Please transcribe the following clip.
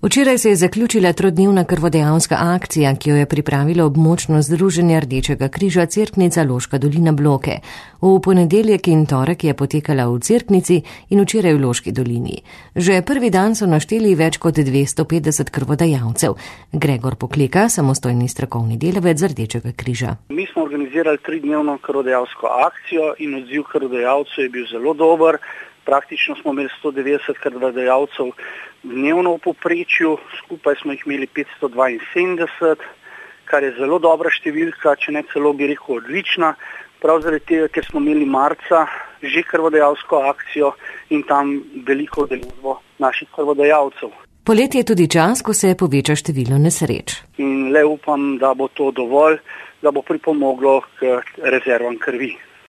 Včeraj se je zaključila trodnevna krvodajalska akcija, ki jo je pripravilo območno združenje Rdečega križa Cerknica Loška dolina Bloke. V ponedeljek in torek je potekala v Cerknici in včeraj v Loški dolini. Že prvi dan so našteli več kot 250 krvodajalcev. Gregor Pokleka, samostojni strokovni delavec Rdečega križa. Mi smo organizirali 3-dnevno krvodajalsko akcijo in odziv krvodajalcev je bil zelo dober. Praktično smo imeli 190 krvodajalcev dnevno v povprečju, skupaj smo jih imeli 572, kar je zelo dobra številka, če ne celo bi rekel odlična, prav zaradi tega, ker smo imeli marca že krvodajalsko akcijo in tam veliko udeležbo naših krvodajalcev. Poletje je tudi čas, ko se poveča število nesreč. In le upam, da bo to dovolj, da bo pripomoglo k rezervam krvi.